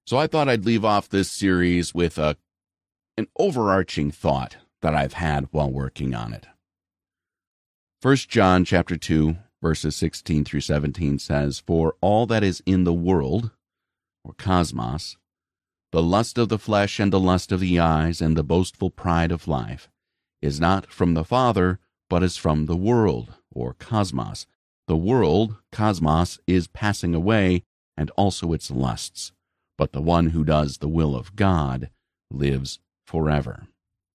So I thought I'd leave off this series with an overarching thought that I've had while working on it. 1 John chapter 2, verses 16 through 17 says, "For all that is in the world, or cosmos, the lust of the flesh and the lust of the eyes and the boastful pride of life, is not from the Father, but is from the world," or cosmos. The world, cosmos, is passing away, and also its lusts. But the one who does the will of God lives forever.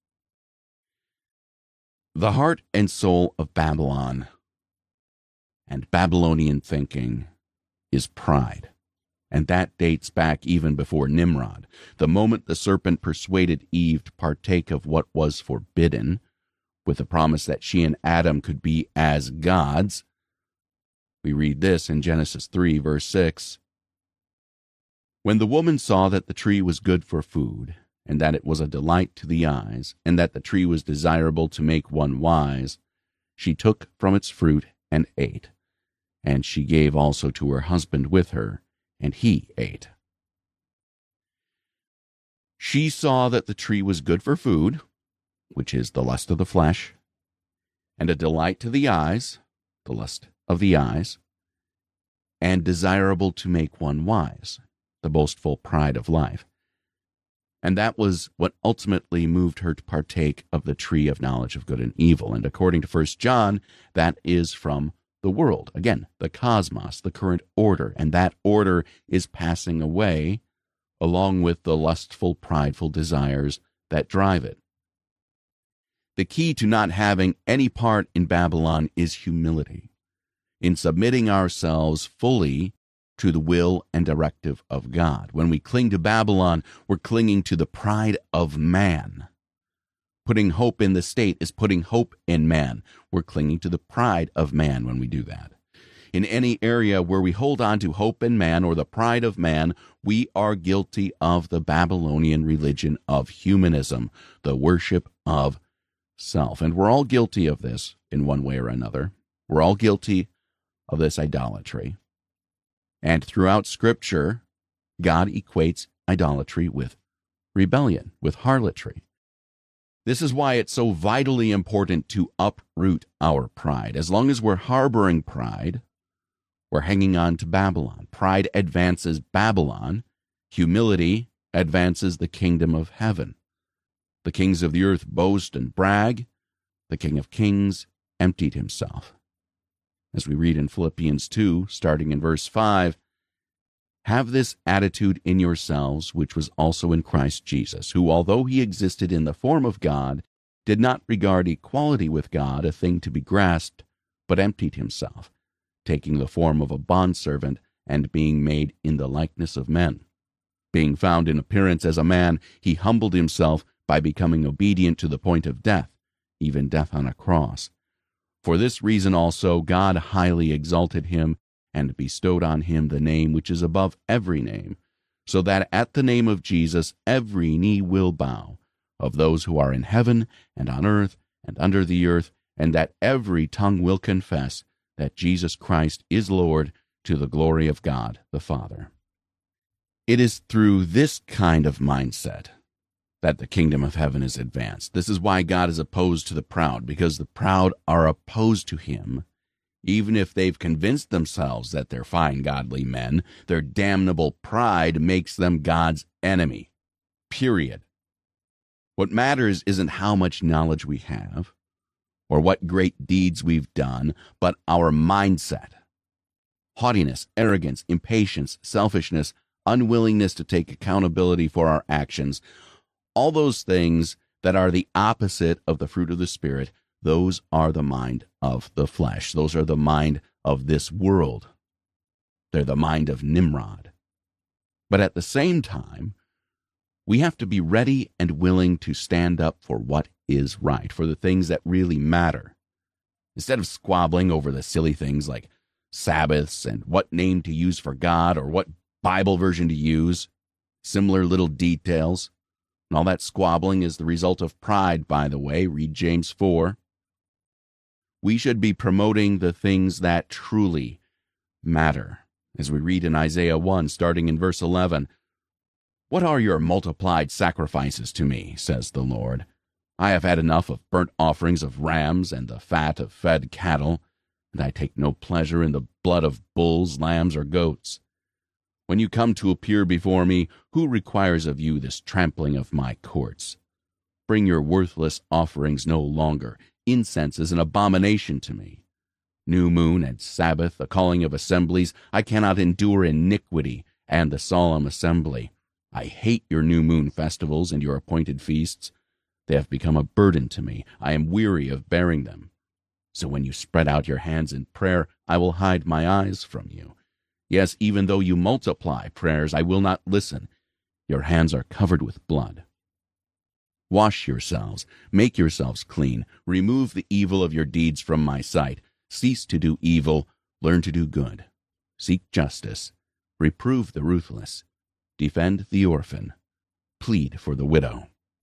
The heart and soul of Babylon and Babylonian thinking is pride. And that dates back even before Nimrod. The moment the serpent persuaded Eve to partake of what was forbidden, with the promise that she and Adam could be as gods, we read this in Genesis 3, verse 6. "When the woman saw that the tree was good for food, and that it was a delight to the eyes, and that the tree was desirable to make one wise, she took from its fruit and ate. And she gave also to her husband with her, and he ate." She saw that the tree was good for food, which is the lust of the flesh, and a delight to the eyes, the lust of the eyes, and desirable to make one wise, the boastful pride of life. And that was what ultimately moved her to partake of the tree of knowledge of good and evil. And according to 1 John, that is from the world. Again, the cosmos, the current order. And that order is passing away along with the lustful, prideful desires that drive it. The key to not having any part in Babylon is humility, in submitting ourselves fully to the will and directive of God. When we cling to Babylon, we're clinging to the pride of man. Putting hope in the state is putting hope in man. We're clinging to the pride of man when we do that. In any area where we hold on to hope in man or the pride of man, we are guilty of the Babylonian religion of humanism, the worship of self. And we're all guilty of this in one way or another. We're all guilty of this idolatry. And throughout Scripture, God equates idolatry with rebellion, with harlotry. This is why it's so vitally important to uproot our pride. As long as we're harboring pride, we're hanging on to Babylon. Pride advances Babylon. Humility advances the kingdom of heaven. The kings of the earth boast and brag. The King of Kings emptied himself. As we read in Philippians 2, starting in verse 5, "Have this attitude in yourselves, which was also in Christ Jesus, who, although he existed in the form of God, did not regard equality with God a thing to be grasped, but emptied himself, taking the form of a bondservant, and being made in the likeness of men. Being found in appearance as a man, he humbled himself by becoming obedient to the point of death, even death on a cross. For this reason also God highly exalted him and bestowed on him the name which is above every name, so that at the name of Jesus every knee will bow, of those who are in heaven and on earth and under the earth, and that every tongue will confess that Jesus Christ is Lord, to the glory of God the Father." It is through this kind of mindset that the kingdom of heaven is advanced. This is why God is opposed to the proud, because the proud are opposed to him. Even if they've convinced themselves that they're fine, godly men, their damnable pride makes them God's enemy. Period. What matters isn't how much knowledge we have or what great deeds we've done, but our mindset. Haughtiness, arrogance, impatience, selfishness, unwillingness to take accountability for our actions, all those things that are the opposite of the fruit of the Spirit, those are the mind of the flesh. Those are the mind of this world. They're the mind of Nimrod. But at the same time, we have to be ready and willing to stand up for what is right, for the things that really matter. Instead of squabbling over the silly things like Sabbaths and what name to use for God or what Bible version to use, similar little details. And all that squabbling is the result of pride, by the way. Read James 4. We should be promoting the things that truly matter. As we read in Isaiah 1, starting in verse 11, What are your multiplied sacrifices to me, says the Lord? I have had enough of burnt offerings of rams and the fat of fed cattle, and I take no pleasure in the blood of bulls, lambs, or goats. When you come to appear before me, who requires of you this trampling of my courts? Bring your worthless offerings no longer. Incense is an abomination to me. New moon and Sabbath, the calling of assemblies, I cannot endure iniquity and the solemn assembly. I hate your new moon festivals and your appointed feasts. They have become a burden to me. I am weary of bearing them. So when you spread out your hands in prayer, I will hide my eyes from you. Yes, even though you multiply prayers, I will not listen. Your hands are covered with blood. Wash yourselves, make yourselves clean, remove the evil of your deeds from my sight. Cease to do evil, learn to do good. Seek justice, reprove the ruthless, defend the orphan, plead for the widow.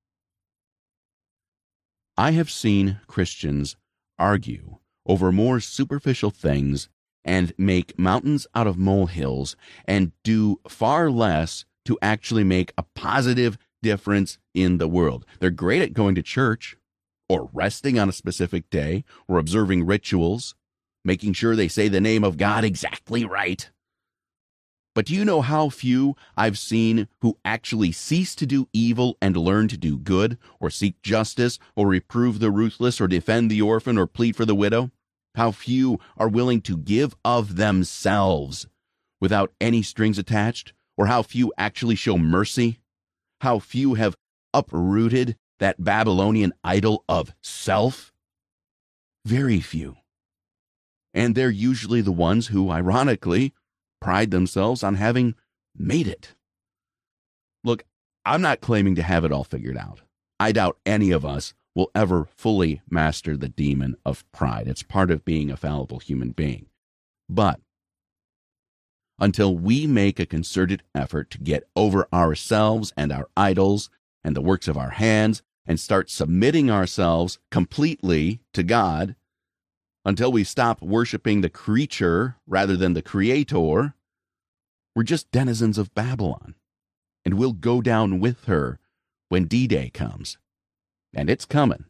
I have seen Christians argue over more superficial things and make mountains out of molehills and do far less to actually make a positive difference in the world. They're great at going to church or resting on a specific day or observing rituals, making sure they say the name of God exactly right. But do you know how few I've seen who actually cease to do evil and learn to do good, or seek justice, or reprove the ruthless, or defend the orphan, or plead for the widow? How few are willing to give of themselves without any strings attached, or how few actually show mercy? How few have uprooted that Babylonian idol of self? Very few. And they're usually the ones who, ironically, pride themselves on having made it. Look, I'm not claiming to have it all figured out. I doubt any of us will ever fully master the demon of pride. It's part of being a fallible human being. But until we make a concerted effort to get over ourselves and our idols and the works of our hands and start submitting ourselves completely to God, until we stop worshiping the creature rather than the creator, we're just denizens of Babylon. And we'll go down with her when D-Day comes. And it's coming.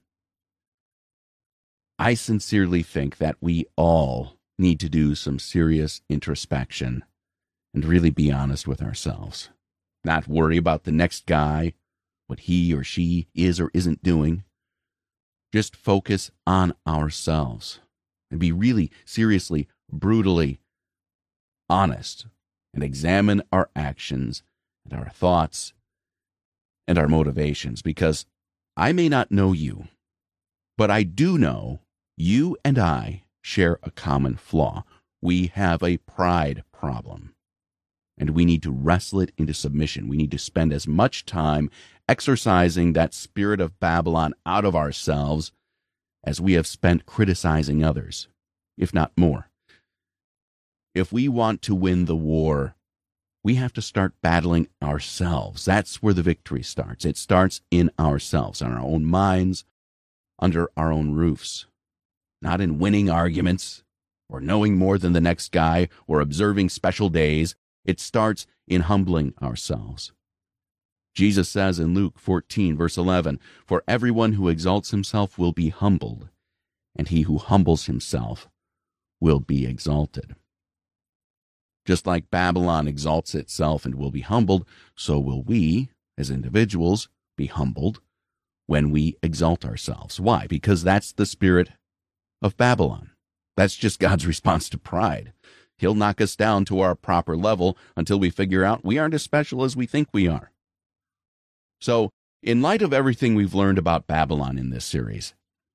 I sincerely think that we all need to do some serious introspection and really be honest with ourselves. Not worry about the next guy, what he or she is or isn't doing. Just focus on ourselves and be really, seriously, brutally honest and examine our actions and our thoughts and our motivations, because I may not know you, but I do know you and I share a common flaw. We have a pride problem, and we need to wrestle it into submission. We need to spend as much time exorcising that spirit of Babylon out of ourselves as we have spent criticizing others, if not more. If we want to win the war, we have to start battling ourselves. That's where the victory starts. It starts in ourselves, in our own minds, under our own roofs. Not in winning arguments, or knowing more than the next guy, or observing special days. It starts in humbling ourselves. Jesus says in Luke 14, verse 11, "For everyone who exalts himself will be humbled, and he who humbles himself will be exalted." Just like Babylon exalts itself and will be humbled, so will we, as individuals, be humbled when we exalt ourselves. Why? Because that's the spirit of Babylon. That's just God's response to pride. He'll knock us down to our proper level until we figure out we aren't as special as we think we are. So, in light of everything we've learned about Babylon in this series,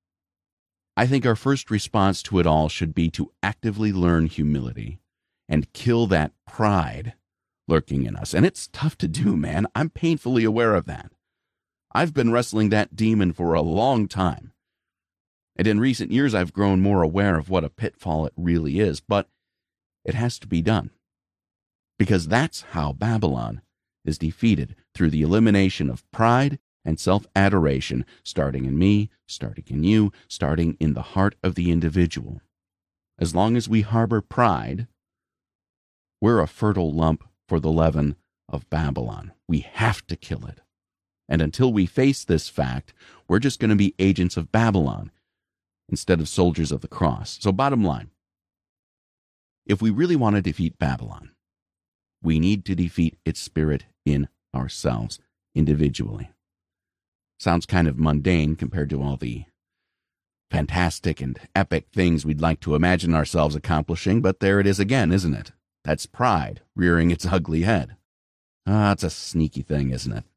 I think our first response to it all should be to actively learn humility and kill that pride lurking in us. And it's tough to do, man. I'm painfully aware of that. I've been wrestling that demon for a long time. And in recent years, I've grown more aware of what a pitfall it really is. But it has to be done. Because that's how Babylon is defeated, through the elimination of pride and self-adoration, starting in me, starting in you, starting in the heart of the individual. As long as we harbor pride, we're a fertile lump for the leaven of Babylon. We have to kill it. And until we face this fact, we're just going to be agents of Babylon instead of soldiers of the cross. So bottom line, if we really want to defeat Babylon, we need to defeat its spirit in ourselves individually. Sounds kind of mundane compared to all the fantastic and epic things we'd like to imagine ourselves accomplishing, but there it is again, isn't it? That's pride rearing its ugly head. It's a sneaky thing, isn't it?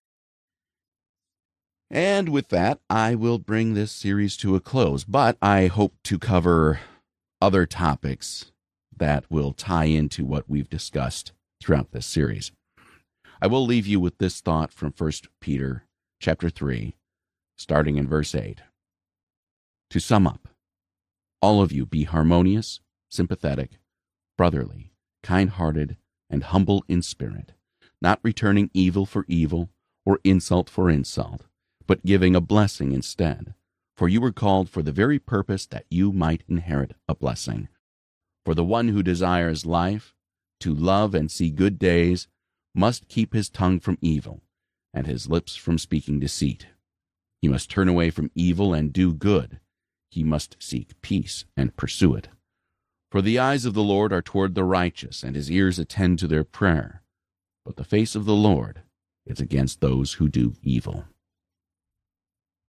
And with that, I will bring this series to a close, but I hope to cover other topics that will tie into what we've discussed throughout this series. I will leave you with this thought from 1 Peter chapter 3, starting in verse 8. To sum up, all of you be harmonious, sympathetic, brotherly, kind-hearted, and humble in spirit, not returning evil for evil or insult for insult, but giving a blessing instead. For you were called for the very purpose that you might inherit a blessing. For the one who desires life, to love and see good days, must keep his tongue from evil, and his lips from speaking deceit. He must turn away from evil and do good. He must seek peace and pursue it. For the eyes of the Lord are toward the righteous, and his ears attend to their prayer. But the face of the Lord is against those who do evil.